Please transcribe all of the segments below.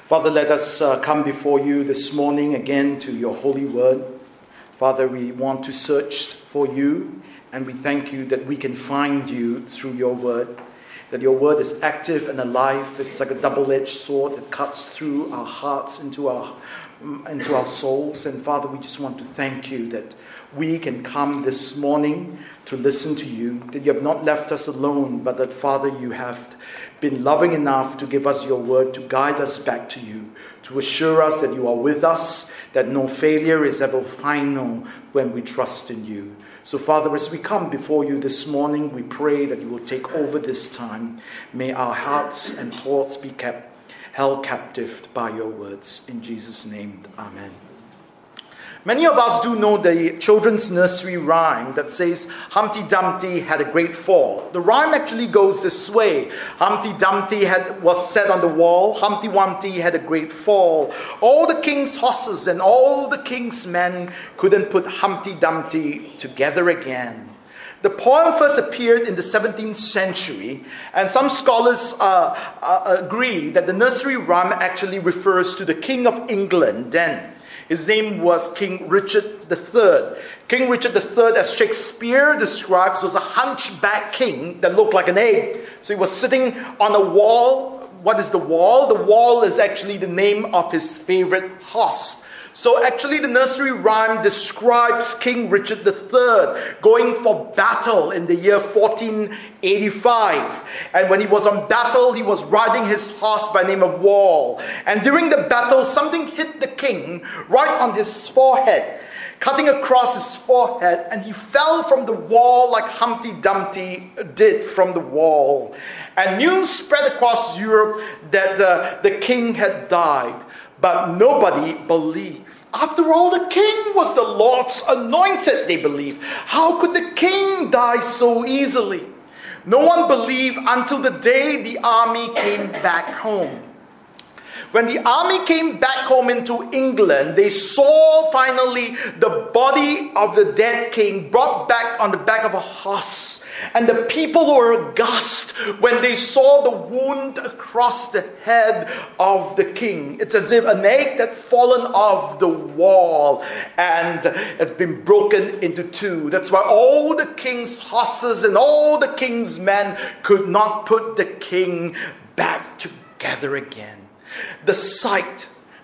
Father, let us come before you this morning again to your holy word. Father, we want to search for you, and we thank you that we can find you through your word. That your word is active and alive. It's like a double-edged sword that cuts through our hearts into our souls. And Father, we just want to thank you that we can come this morning to listen to you, that you have not left us alone, but that, Father, you have been loving enough to give us your word, to guide us back to you, to assure us that you are with us, that no failure is ever final when we trust in you. So, Father, as we come before you this morning, we pray that you will take over this time. May our hearts and thoughts be held captive by your words. In Jesus' name, amen. Many of us do know the children's nursery rhyme that says, Humpty Dumpty had a great fall. The rhyme actually goes this way. Humpty Dumpty was set on the wall. Humpty Dumpty had a great fall. All the king's horses and all the king's men couldn't put Humpty Dumpty together again. The poem first appeared in the 17th century, and some scholars agree that the nursery rhyme actually refers to the King of England then. His name was King Richard III. King Richard III, as Shakespeare describes, was a hunchback king that looked like an egg. So he was sitting on a wall. What is the wall? The wall is actually the name of his favorite horse. So actually the nursery rhyme describes King Richard III going for battle in the year 1485. And when he was on battle, he was riding his horse by name of Wall. And during the battle, something hit the king right on his forehead, cutting across his forehead, and he fell from the wall like Humpty Dumpty did from the wall. And news spread across Europe that the king had died. But nobody believed. After all, the king was the Lord's anointed, they believed. How could the king die so easily? No one believed until the day the army came back home. When the army came back home into England, they saw finally the body of the dead king brought back on the back of a horse. And the people were aghast when they saw the wound across the head of the king. It's as if an egg had fallen off the wall and had been broken into two. That's why all the king's horses and all the king's men could not put the king back together again. The sight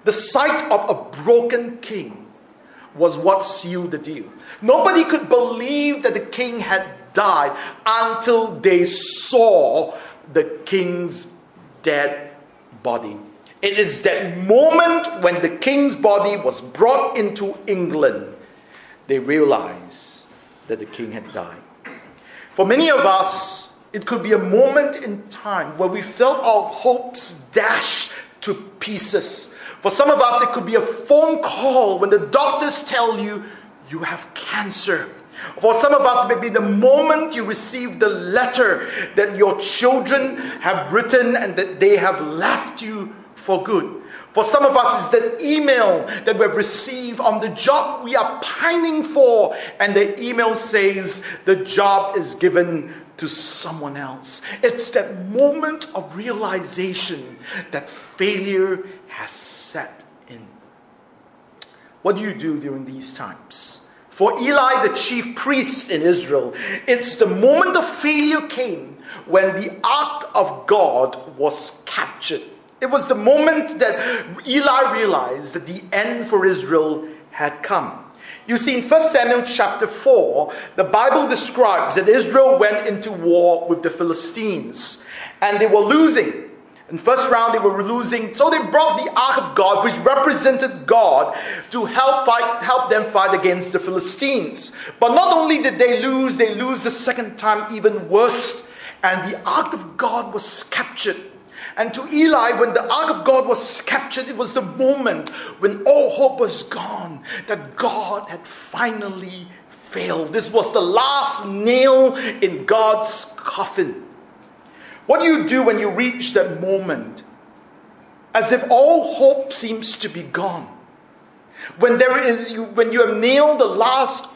of a broken king was what sealed the deal. Nobody could believe that the king had died until they saw the king's dead body. It is that moment when the king's body was brought into England, they realized that the king had died. For many of us, it could be a moment in time where we felt our hopes dashed to pieces. For some of us, it could be a phone call when the doctors tell you you have cancer. For some of us, it may be the moment you receive the letter that your children have written and that they have left you for good. For some of us, it's that email that we've received on the job we are pining for, and the email says the job is given to someone else. It's that moment of realization that failure has set in. What do you do during these times? For Eli, the chief priest in Israel, it's the moment of failure came when the ark of God was captured. It was the moment that Eli realized that the end for Israel had come. You see, in 1 Samuel chapter 4, the Bible describes that Israel went into war with the Philistines, and they were losing. In the first round, they were losing, so they brought the Ark of God, which represented God, to help them fight against the Philistines. But not only did they lose the second time even worse, and the Ark of God was captured. And to Eli, when the Ark of God was captured, it was the moment when all hope was gone, that God had finally failed. This was the last nail in God's coffin. What do you do when you reach that moment? As if all hope seems to be gone. When you have nailed the last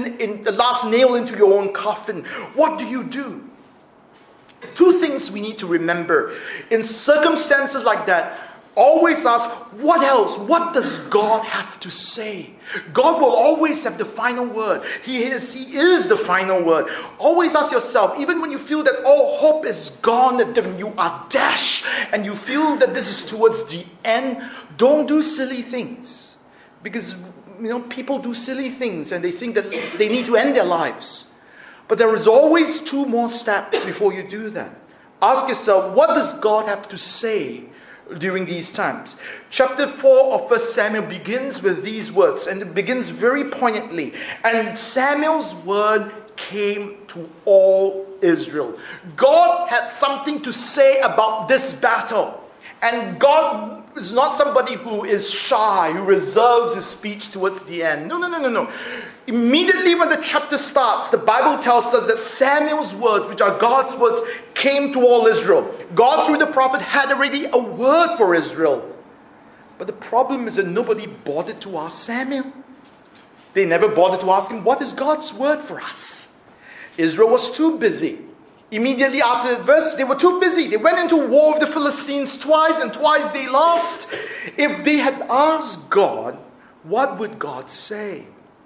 nail into your own coffin, what do you do? Two things we need to remember. In circumstances like that, Always ask, what else? What does God have to say? God will always have the final word. He is the final word. Always ask yourself, even when you feel that all hope is gone, that you are dashed, and you feel that this is towards the end, don't do silly things. Because, people do silly things and they think that they need to end their lives. But there is always 2 more steps before you do that. Ask yourself, what does God have to say during these times? Chapter 4 of 1 Samuel begins with these words, and it begins very poignantly. And Samuel's word came to all Israel. God had something to say about this battle. And God is not somebody who is shy, who reserves his speech towards the end. No. Immediately when the chapter starts, the Bible tells us that Samuel's words, which are God's words, came to all Israel. God, through the prophet, had already a word for Israel. But the problem is that nobody bothered to ask Samuel. They never bothered to ask him, what is God's word for us? Israel was too busy. Immediately after that verse, they were too busy. They went into war with the Philistines twice, and twice they lost. If they had asked God, what would God say?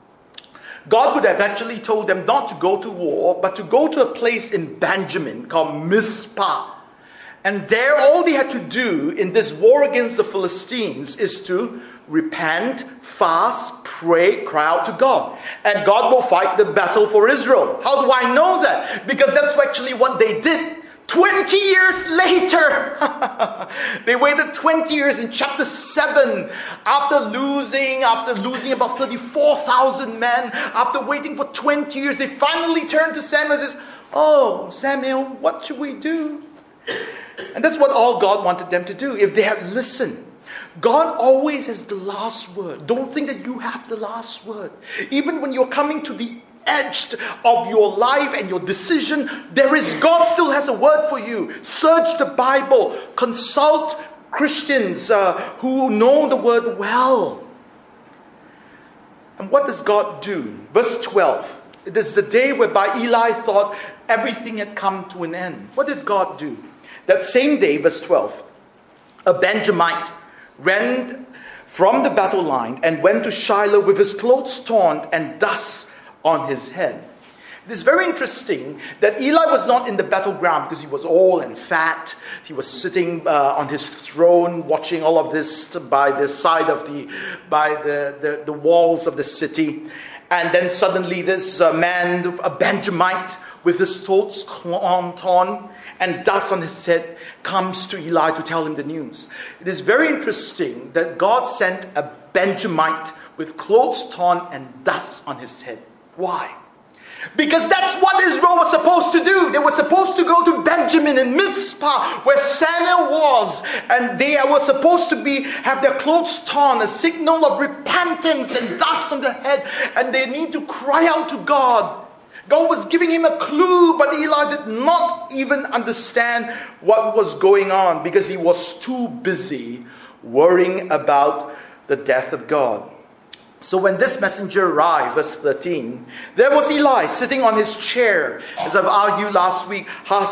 God would have actually told them not to go to war, but to go to a place in Benjamin called Mizpah. And there, all they had to do in this war against the Philistines is to repent, fast, pray, cry out to God. And God will fight the battle for Israel. How do I know that? Because that's actually what they did. 20 years later, they waited 20 years in chapter 7, after losing about 34,000 men, after waiting for 20 years, they finally turned to Samuel and says, oh, Samuel, what should we do? And that's what all God wanted them to do, if they had listened. God always has the last word. Don't think that you have the last word. Even when you're coming to the edge of your life and your decision, God still has a word for you. Search the Bible. Consult Christians who know the word well. And what does God do? Verse 12. It is the day whereby Eli thought everything had come to an end. What did God do? That same day, verse 12, a Benjamite ran from the battle line and went to Shiloh with his clothes torn and dust on his head. It is very interesting that Eli was not in the battleground because he was old and fat. He was sitting on his throne watching all of this by the side of the walls of the city. And then suddenly this man, a Benjamite, with his clothes torn and dust on his head, comes to Eli to tell him the news. It is very interesting that God sent a Benjamite with clothes torn and dust on his head. Why? Because that's what Israel was supposed to do. They were supposed to go to Benjamin and Mizpah, where Samuel was, and they were supposed to have their clothes torn, a signal of repentance and dust on their head, and they need to cry out to God. God was giving him a clue, but Eli did not even understand what was going on because he was too busy worrying about the death of God. So when this messenger arrived, verse 13, there was Eli sitting on his chair. As I've argued last week,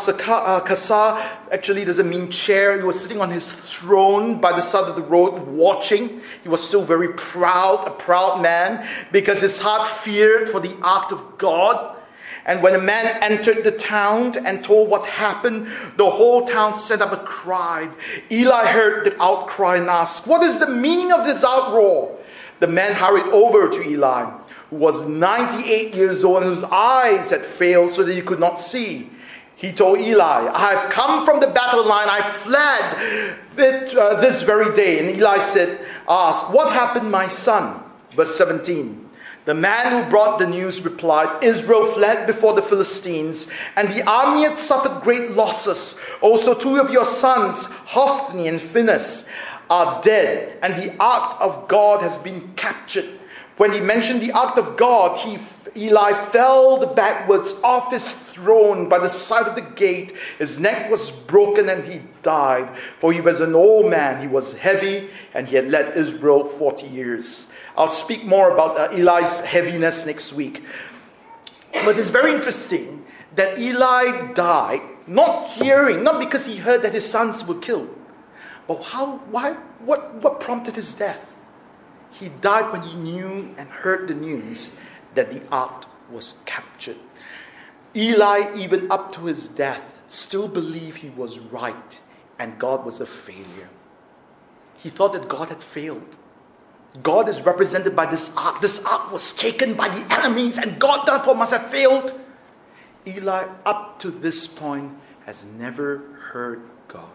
Kasa actually doesn't mean chair. He was sitting on his throne by the side of the road watching. He was still very proud, a proud man, because his heart feared for the ark of God. And when a man entered the town and told what happened, the whole town set up a cry. Eli heard the outcry and asked, what is the meaning of this outroar? The man hurried over to Eli, who was 98 years old and whose eyes had failed so that he could not see. He told Eli, I have come from the battle line. I fled this very day. And Eli asked, what happened, my son? Verse 17. The man who brought the news replied, Israel fled before the Philistines, and the army had suffered great losses. Also 2 of your sons, Hophni and Phinehas, are dead, and the ark of God has been captured. When he mentioned the ark of God, Eli fell backwards off his throne by the side of the gate. His neck was broken and he died, for he was an old man. He was heavy, and he had led Israel 40 years. I'll speak more about Eli's heaviness next week. But it's very interesting that Eli died not because he heard that his sons were killed, But what prompted his death? He died when he knew and heard the news that the ark was captured. Eli, even up to his death, still believed he was right and God was a failure. He thought that God had failed. God is represented by this ark. This ark was taken by the enemies and God therefore must have failed. Eli, up to this point, has never heard God.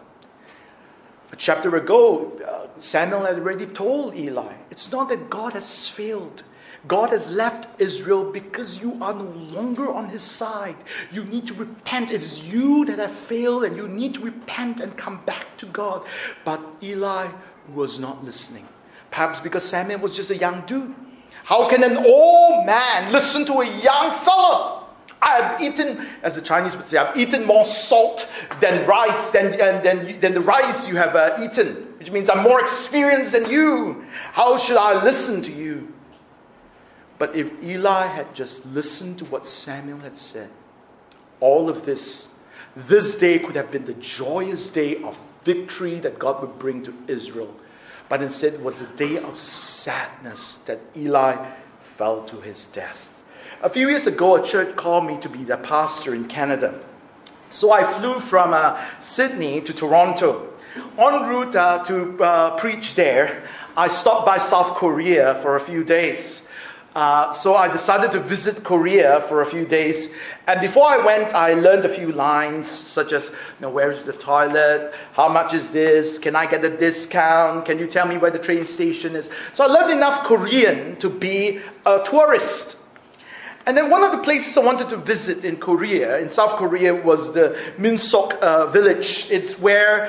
A chapter ago, Samuel had already told Eli, it's not that God has failed. God has left Israel because you are no longer on his side. You need to repent. It is you that have failed and you need to repent and come back to God. But Eli was not listening. Perhaps because Samuel was just a young dude. How can an old man listen to a young fellow? I have eaten, as the Chinese would say, I've eaten more salt than rice, than the rice you have eaten. Which means I'm more experienced than you. How should I listen to you? But if Eli had just listened to what Samuel had said, all of this day could have been the joyous day of victory that God would bring to Israel. But instead it was a day of sadness that Eli fell to his death. A few years ago, a church called me to be their pastor in Canada. So I flew from Sydney to Toronto. En route to preach there, I stopped by South Korea for a few days. So I decided to visit Korea for a few days. And before I went, I learned a few lines, such as, where is the toilet? How much is this? Can I get a discount? Can you tell me where the train station is? So I learned enough Korean to be a tourist. And then one of the places I wanted to visit in Korea, in South Korea, was the Minsok village. It's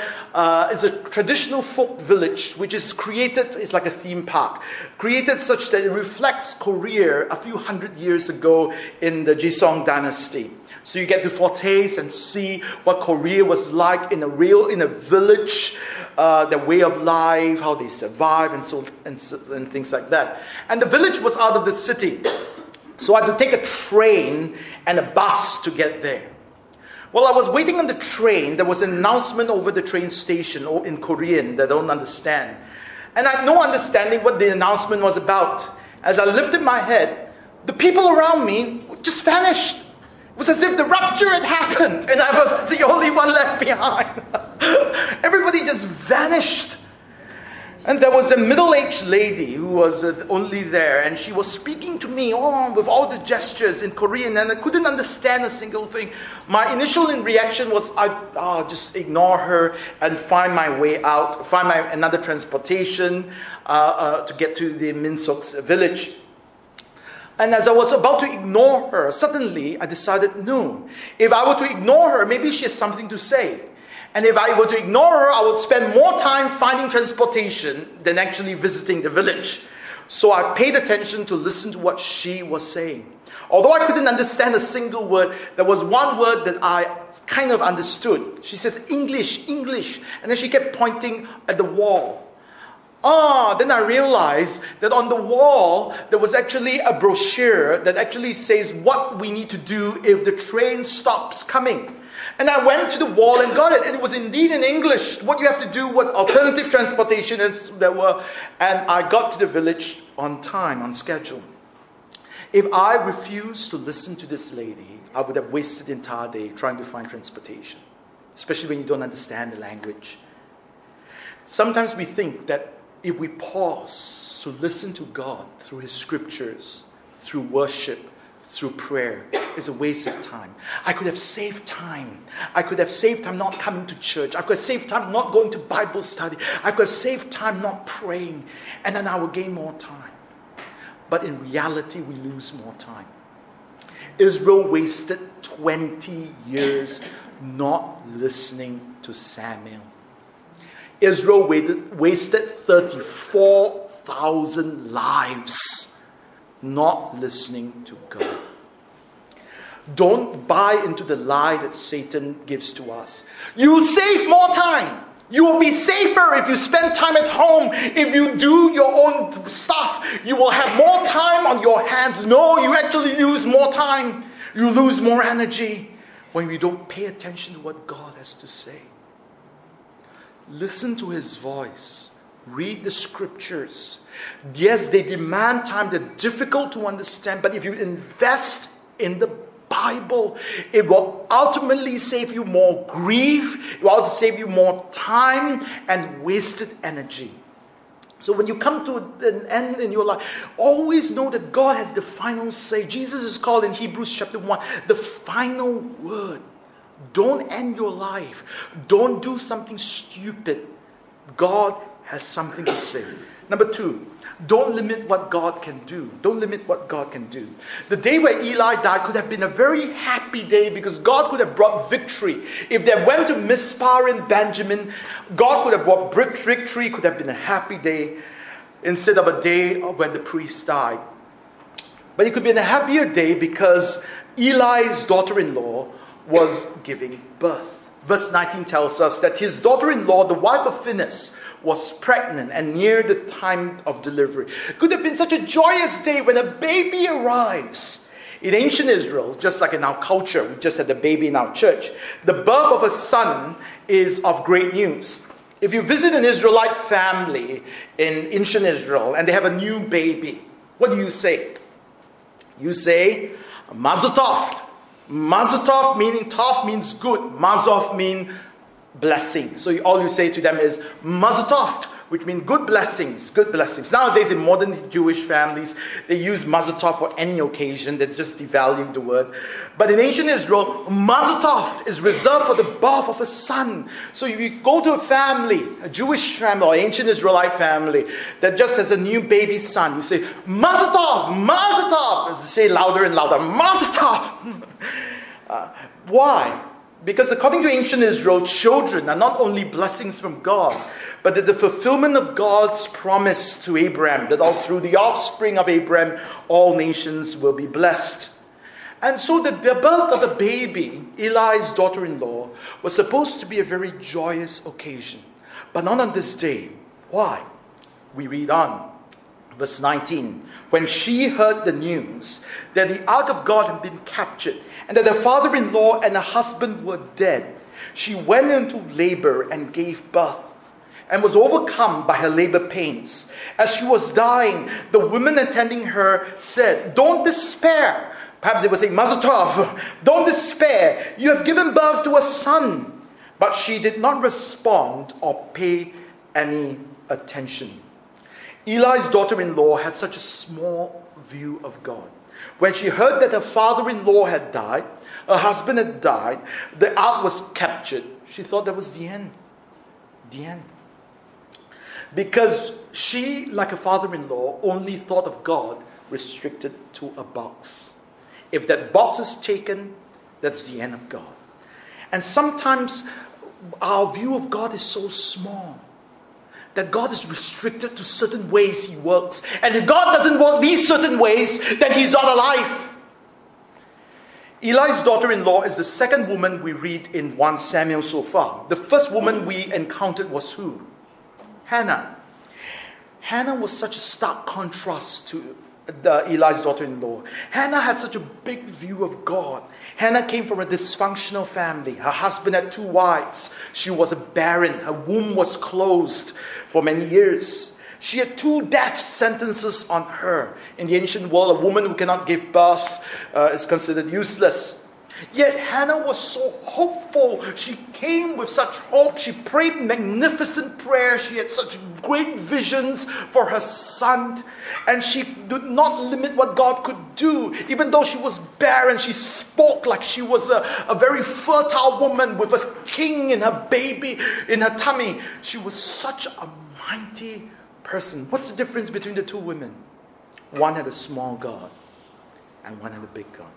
a traditional folk village, which is created, it's like a theme park, created such that it reflects Korea a few hundred years ago in the Joseon dynasty. So you get to foretaste and see what Korea was like in a village, their way of life, how they survive, and things like that. And the village was out of the city. So I had to take a train and a bus to get there. While I was waiting on the train, there was an announcement over the train station in Korean that I don't understand. And I had no understanding what the announcement was about. As I lifted my head, the people around me just vanished. It was as if the rapture had happened and I was the only one left behind. Everybody just vanished. And there was a middle-aged lady who was only there, and she was speaking to me with all the gestures in Korean, and I couldn't understand a single thing. My initial reaction was, I'll just ignore her and find my way out, find another transportation to get to the Minsok's village. And as I was about to ignore her, suddenly I decided, no, if I were to ignore her, maybe she has something to say. And if I were to ignore her, I would spend more time finding transportation than actually visiting the village. So I paid attention to listen to what she was saying. Although I couldn't understand a single word, there was one word that I kind of understood. She says, English, English. And then she kept pointing at the wall. Then I realized that on the wall, there was actually a brochure that actually says what we need to do if the train stops coming. And I went to the wall and got it. And it was indeed in English. What you have to do, what alternative transportation is there were. And I got to the village on time, on schedule. If I refused to listen to this lady, I would have wasted the entire day trying to find transportation. Especially when you don't understand the language. Sometimes we think that if we pause to listen to God through His scriptures, through worship, through prayer, is a waste of time. I could have saved time. I could have saved time not coming to church. I could have saved time not going to Bible study. I could have saved time not praying. And then I would gain more time. But in reality, we lose more time. Israel wasted 20 years not listening to Samuel. Israel wasted 34,000 lives not listening to God. Don't buy into the lie that Satan gives to us. You save more time. You will be safer if you spend time at home. If you do your own stuff, you will have more time on your hands. No, you actually lose more time. You lose more energy when you don't pay attention to what God has to say. listen to His voice. Read the scriptures. Yes, they demand time. They're difficult to understand. But if you invest in the Bible, it will ultimately save you more grief. It will save you more time and wasted energy. So when you come to an end in your life, always know that God has the final say. Jesus is called in Hebrews chapter 1, the final word. Don't end your life. Don't do something stupid. God has something to say. Number 2, don't limit what God can do. Don't limit what God can do. The day where Eli died could have been a very happy day because God could have brought victory. If they went to Mizpah in Benjamin, God could have brought victory. Could have been a happy day instead of a day when the priest died. But it could be a happier day because Eli's daughter-in-law was giving birth. Verse 19 tells us that his daughter-in-law, the wife of Phinehas, was pregnant and near the time of delivery. It could have been such a joyous day when a baby arrives. In ancient Israel, just like in our culture, we just had a baby in our church, the birth of a son is of great news. If you visit an Israelite family in ancient Israel and they have a new baby, what do you say? You say, Mazel Tov. Mazel Tov meaning Tov means good. Mazov means blessing. So all you say to them is Mazel Tov, which means good blessings, good blessings. Nowadays in modern Jewish families, they use Mazel Tov for any occasion. They're just devaluing the word. But in ancient Israel, Mazel Tov is reserved for the birth of a son. So if you go to a family, a Jewish family or ancient Israelite family that just has a new baby son, you say Mazel Tov, Mazel Tov. Say louder and louder, Mazel Tov. Why? Because according to ancient Israel, children are not only blessings from God, but that the fulfillment of God's promise to Abraham, that all through the offspring of Abraham, all nations will be blessed. And so the birth of the baby, Eli's daughter-in-law, was supposed to be a very joyous occasion. But not on this day. Why? We read on. Verse 19. When she heard the news that the ark of God had been captured, and that her father-in-law and her husband were dead, she went into labor and gave birth, and was overcome by her labor pains. As she was dying, the women attending her said, "Don't despair." Perhaps they would say, Mazel Tov, don't despair. You have given birth to a son. But she did not respond or pay any attention. Eli's daughter-in-law had such a small view of God. When she heard that her father-in-law had died, her husband had died, the ark was captured, she thought that was the end. The end. Because she, like her father-in-law, only thought of God restricted to a box. If that box is taken, that's the end of God. And sometimes our view of God is so small that God is restricted to certain ways He works. And if God doesn't work these certain ways, then He's not alive. Eli's daughter-in-law is the second woman we read in 1 Samuel so far. The first woman we encountered was who? Hannah. Hannah was such a stark contrast to Eli's daughter-in-law. Hannah had such a big view of God. Hannah came from a dysfunctional family. Her husband had 2 wives. She was a barren. Her womb was closed for many years. She had 2 death sentences on her. In the ancient world, a woman who cannot give birth is considered useless. Yet Hannah was so hopeful. She came with such hope. She prayed magnificent prayers. She had such great visions for her son. And she did not limit what God could do. Even though she was barren, she spoke like she was a very fertile woman with a king in her baby, in her tummy. She was such a mighty person. What's the difference between the 2 women? One had a small God and one had a big God.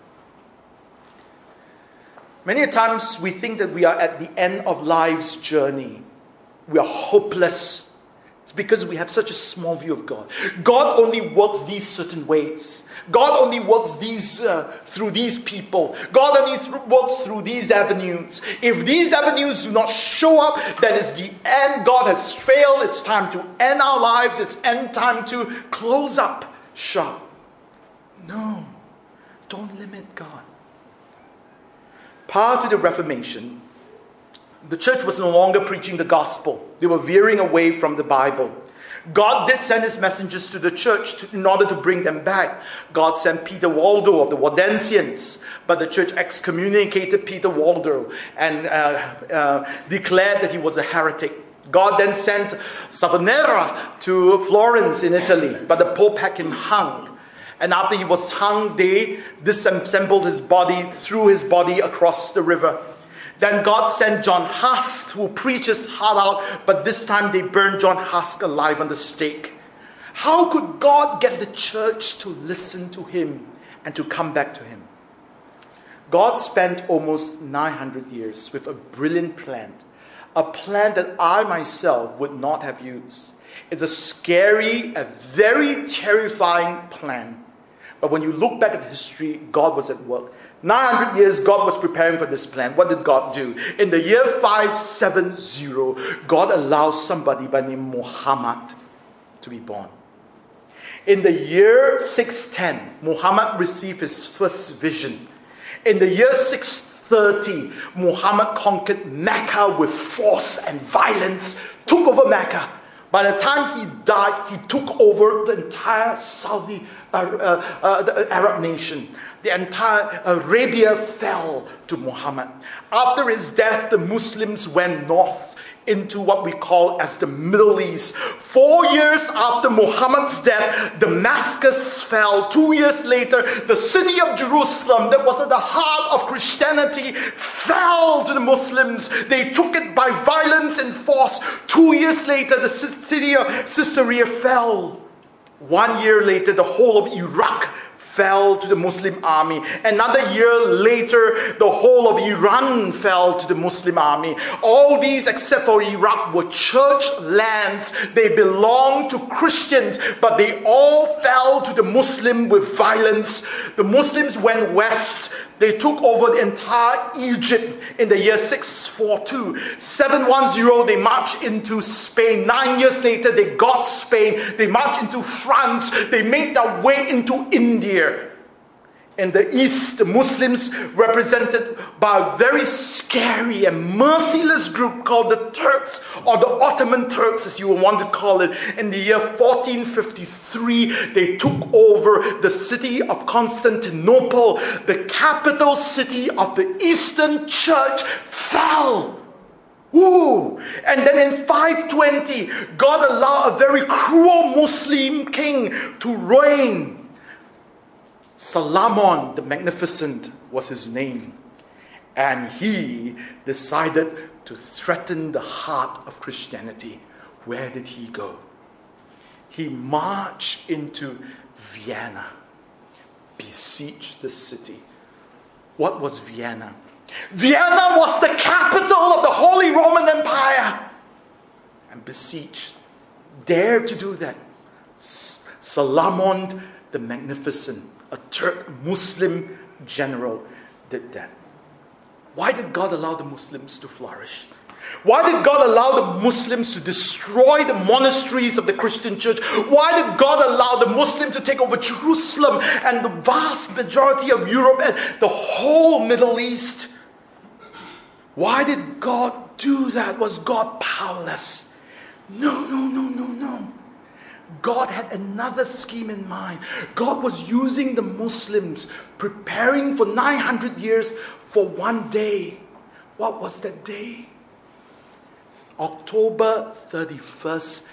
Many times we think that we are at the end of life's journey. We are hopeless. It's because we have such a small view of God. God only works these certain ways. God only works these through these people. God only works through these avenues. If these avenues do not show up, then it's the end. God has failed. It's time to end our lives. It's time to close up shop. No, don't limit God. Prior to the Reformation, The church was no longer preaching the gospel. They were veering away from the Bible. God did send his messengers to the church in order to bring them back. God sent Peter Waldo of the Waldensians, but the church excommunicated Peter Waldo and declared that he was a heretic. God then sent Savanera to Florence in Italy, but the Pope had him hung. And after he was hung, they disassembled his body, threw his body across the river. Then God sent John Huss, who preached his heart out, but this time they burned John Huss alive on the stake. How could God get the church to listen to him and to come back to him? God spent almost 900 years with a brilliant plan. A plan that I myself would not have used. It's a scary, a very terrifying plan. But when you look back at history, God was at work. 900 years, God was preparing for this plan. What did God do? In the year 570, God allowed somebody by the name Muhammad to be born. In the year 610, Muhammad received his first vision. In the year 630, Muhammad conquered Mecca with force and violence, took over Mecca. By the time he died, he took over the entire the Arab nation. The entire Arabia fell to Muhammad. After his death, the Muslims went north into what we call as the Middle East. 4 years after Muhammad's death, Damascus fell. 2 years later, the city of Jerusalem, that was at the heart of Christianity, fell to the Muslims. They took it by violence and force. 2 years later, the city of Caesarea fell. 1 year later, the whole of Iraq fell to the Muslim army. Another year later, the whole of Iran fell to the Muslim army. All these, except for Iraq, were church lands. They belonged to Christians, but they all fell to the Muslim with violence. The Muslims went west. They took over the entire Egypt in the year 642. 710, they marched into Spain. 9 years later, they got Spain. They marched into France. They made their way into India. In the east, the Muslims, represented by a very scary and merciless group called the Turks, or the Ottoman Turks as you would want to call it. In the year 1453, they took over the city of Constantinople. The capital city of the Eastern Church fell. Ooh. And then in 520, God allowed a very cruel Muslim king to reign. Salamon the Magnificent was his name. And he decided to threaten the heart of Christianity. Where did he go? He marched into Vienna, besieged the city. What was Vienna? Vienna was the capital of the Holy Roman Empire. And besieged. Dared to do that. Salamon the Magnificent, a Turk Muslim general, did that. Why did God allow the Muslims to flourish? Why did God allow the Muslims to destroy the monasteries of the Christian church? Why did God allow the Muslims to take over Jerusalem and the vast majority of Europe and the whole Middle East? Why did God do that? Was God powerless? No. God had another scheme in mind. God was using the Muslims, preparing for 900 years for one day. What was that day? October 31st,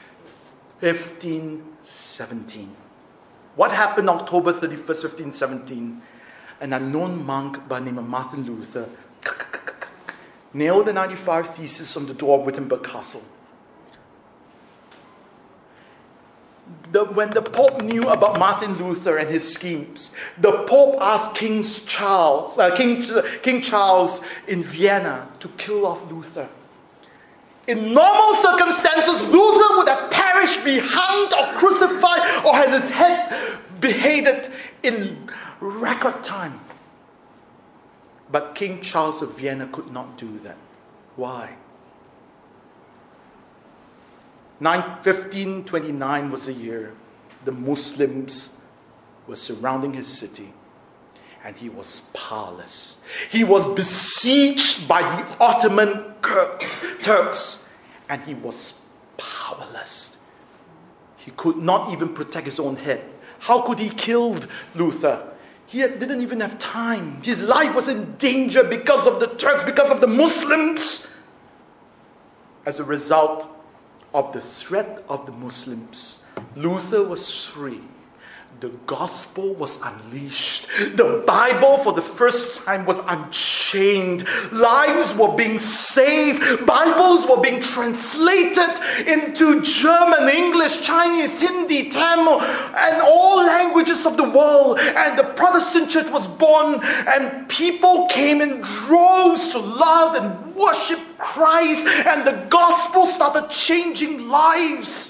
1517. What happened October 31st, 1517? An unknown monk by the name of Martin Luther nailed the 95 Theses on the door of Wittenberg Castle. When the Pope knew about Martin Luther and his schemes, the Pope asked King Charles in Vienna to kill off Luther. In normal circumstances, Luther would have perished, be hanged or crucified, or has his head beheaded in record time. But King Charles of Vienna could not do that. Why? 1529 was the year the Muslims were surrounding his city. and he was powerless. He was besieged by the Ottoman Turks, and he was powerless. He could not even protect his own head. How could he kill Luther? He didn't even have time. His life was in danger because of the Turks, because of the Muslims. As a result of the threat of the Muslims, Luther was free. The gospel was unleashed. The Bible for the first time was unchained. Lives were being saved. Bibles were being translated into German, English, Chinese, Hindi, Tamil, and all languages of the world. And the Protestant church was born, and people came in droves to love and worship Christ, and the gospel started changing lives.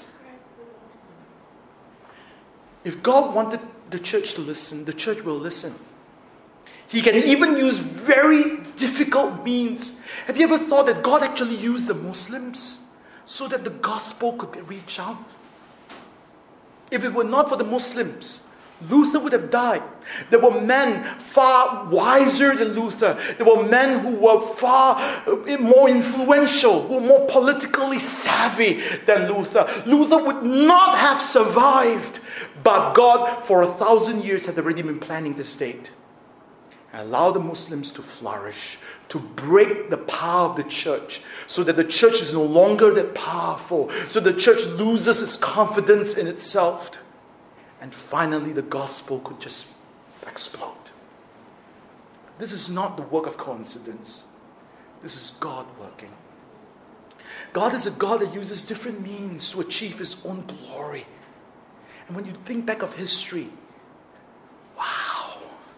If God wanted the church to listen, the church will listen. He can even use very difficult means. Have you ever thought that God actually used the Muslims so that the gospel could reach out? If it were not for the Muslims, Luther would have died. There were men far wiser than Luther. There were men who were far more influential, who were more politically savvy than Luther. Luther would not have survived. But God, for 1,000 years, had already been planning this date. And allow the Muslims to flourish, to break the power of the church, so that the church is no longer that powerful, so the church loses its confidence in itself. And finally, the gospel could just explode. This is not the work of coincidence. This is God working. God is a God that uses different means to achieve His own glory. And when you think back of history, wow.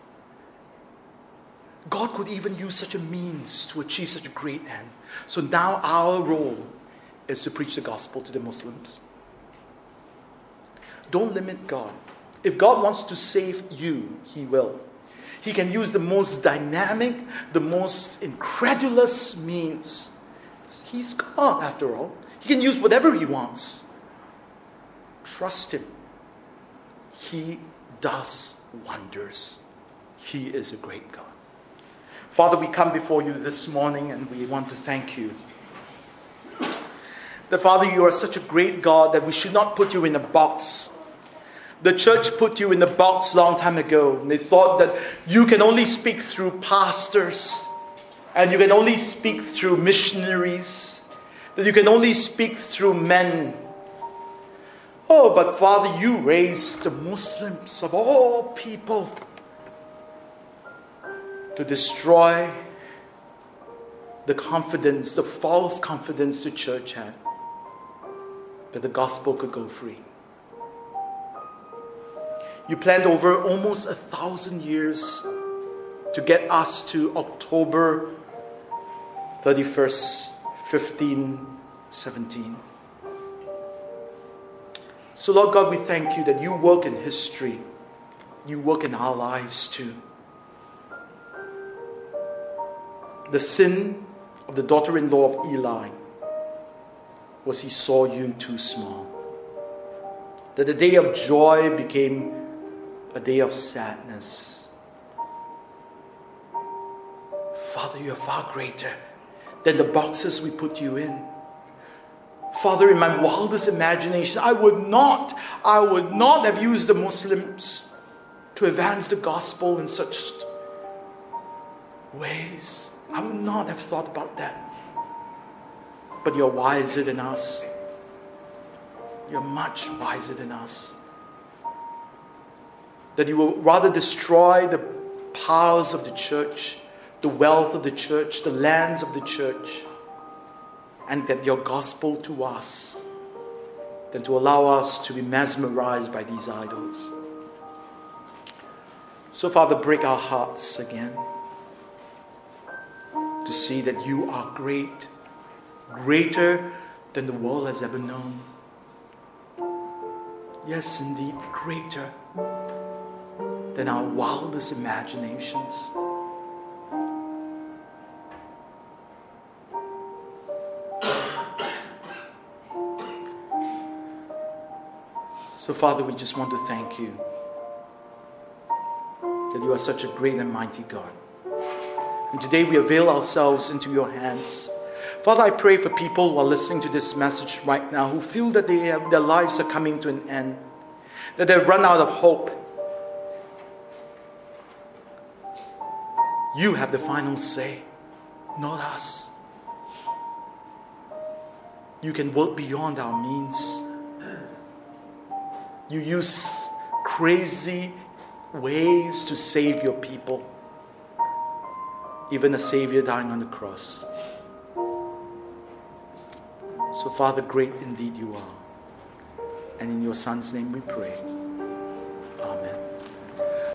God could even use such a means to achieve such a great end. So now our role is to preach the gospel to the Muslims. Don't limit God. If God wants to save you, He will. He can use the most dynamic, the most incredulous means. He's God, after all. He can use whatever He wants. Trust Him. He does wonders. He is a great God. Father, we come before you this morning and we want to thank you. That, Father, you are such a great God that we should not put you in a box. The church put you in a box long time ago. And they thought that you can only speak through pastors. And you can only speak through missionaries. That you can only speak through men. Oh, but Father, you raised the Muslims of all people to destroy the confidence, the false confidence the church had, that the gospel could go free. You planned over almost 1,000 years to get us to October 31st, 1517. So Lord God, we thank you that you work in history. You work in our lives too. The sin of the daughter-in-law of Eli was he saw you too small. That the day of joy became a day of sadness. Father, you are far greater than the boxes we put you in. Father, in my wildest imagination, I would not have used the Muslims to advance the gospel in such ways. I would not have thought about that. But you're wiser than us. You're much wiser than us. That you will rather destroy the powers of the church, the wealth of the church, the lands of the church, and that your gospel to us, than to allow us to be mesmerized by these idols. So, Father, break our hearts again to see that you are great, greater than the world has ever known. Yes, indeed, greater than our wildest imaginations. So, Father, we just want to thank you that you are such a great and mighty God. And today we avail ourselves into your hands. Father, I pray for people who are listening to this message right now who feel that their lives are coming to an end, that they've run out of hope. You have the final say, not us. You can work beyond our means. You use crazy ways to save your people. Even a Savior dying on the cross. So Father, great indeed you are. And in your Son's name we pray. Amen.